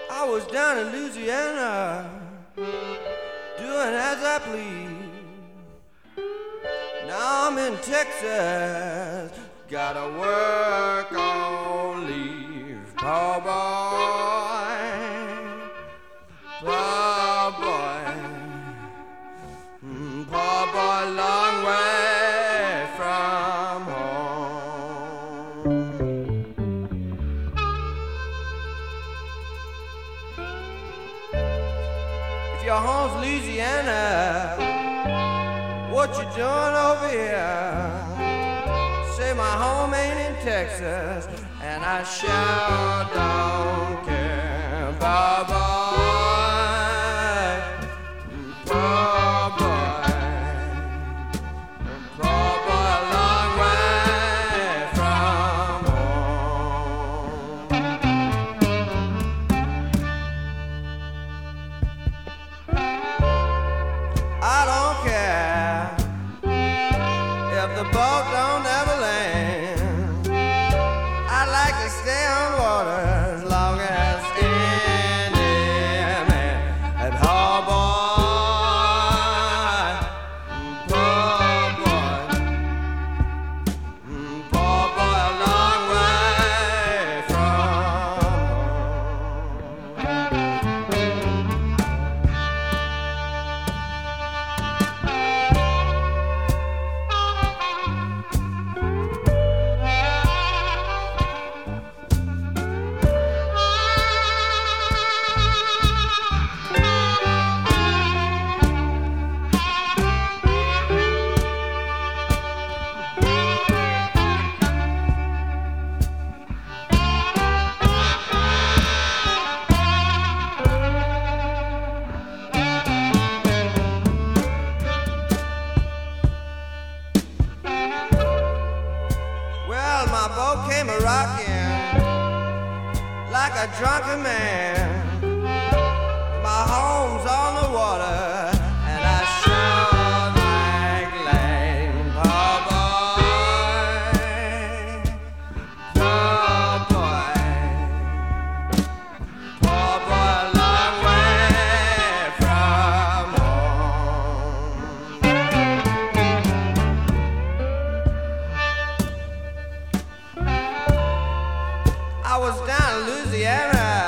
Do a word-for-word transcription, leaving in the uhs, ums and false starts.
I was down in Louisiana, doing as I please. Now I'm in Texas, gotta work on leave. Poor boy, poor boy, mm, poor boy, long way from home. If your home's Louisiana, what you doing over here? Say my home ain't in Texas, and I sure don't care. Bye bye, poor boy, poor boy, a long way from home. I don't care if the boat don't ever land. I'd like to stay on water as long as any man. And poor boy, poor boy, poor boy, a long way from Well, my boat came a-rocking like a drunken man. My home's on the water, and I sure like land. Poor boy, poor boy, poor boy, a long way from home. I was down in Louisiana,